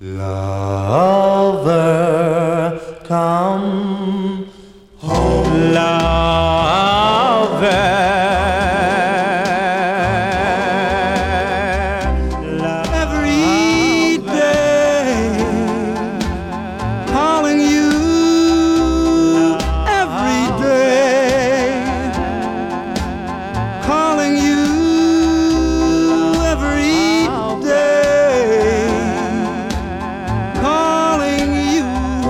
Lover, come home. Lover, every day, calling you every day, calling you every day, calling you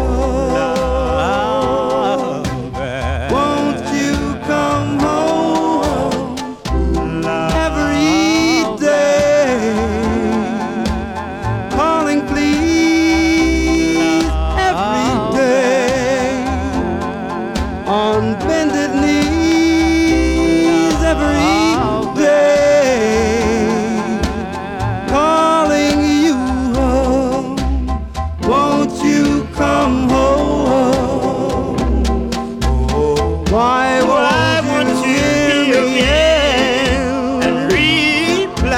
home. Won't you come home every day? Calling please every day, on bended knees every day, calling you home. Won't you come home? Why won't you hear me again and reply?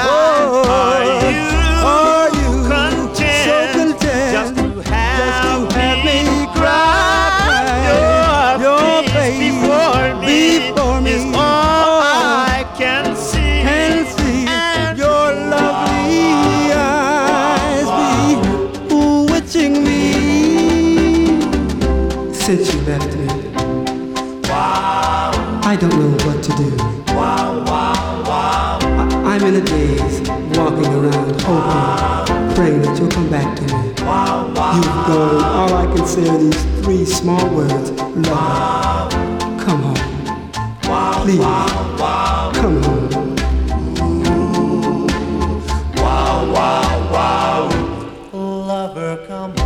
Are you content so content just to have me me cry? Your face before me is is all I can see. And your lovely eyes bewitching me. Since you left me, I don't know what to do. I'm in a daze, walking around, hoping, praying that you'll come back to me. You've gone, all I can say are these three small words: love, come home. Please, come home. lover, come